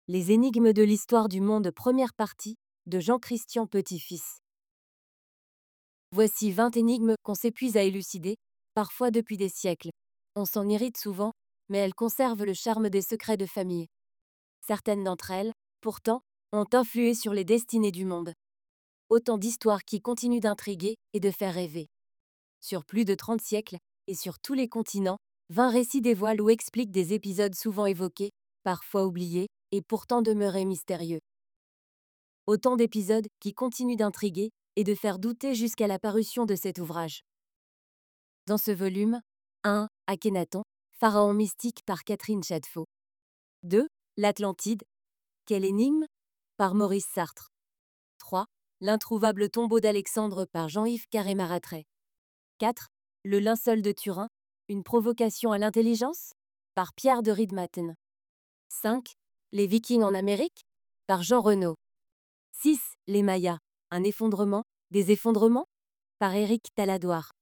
Les énigmes de l'histoire du monde, première partie, de Jean-Christian Petit-Fils. Voici 20 énigmes qu'on s'épuise à élucider, parfois depuis des siècles. On s'en irrite souvent, mais elles conservent le charme des secrets de famille. Certaines d'entre elles, pourtant, ont influé sur les destinées du monde. Autant d'histoires qui continuent d'intriguer et de faire rêver. Sur plus de 30 siècles, et sur tous les continents, 20 récits dévoilent ou expliquent des épisodes souvent évoqués, parfois oubliés, et pourtant demeurés mystérieux. Autant d'épisodes qui continuent d'intriguer et de faire douter jusqu'à la parution de cet ouvrage. Dans ce volume, 1. Akhénaton, pharaon mystique par Catherine Chadefaux. 2. L'Atlantide. Quelle énigme par Maurice Sartre. 3. L'introuvable tombeau d'Alexandre par Jean-Yves Carré-Marattray. 4. Le linceul de Turin. Une provocation à l'intelligence par Pierre de Riedmaten. 5. Les Vikings en Amérique par Jean Renaud. 6. Les Mayas. Un effondrement, des effondrements par Éric Taladoire.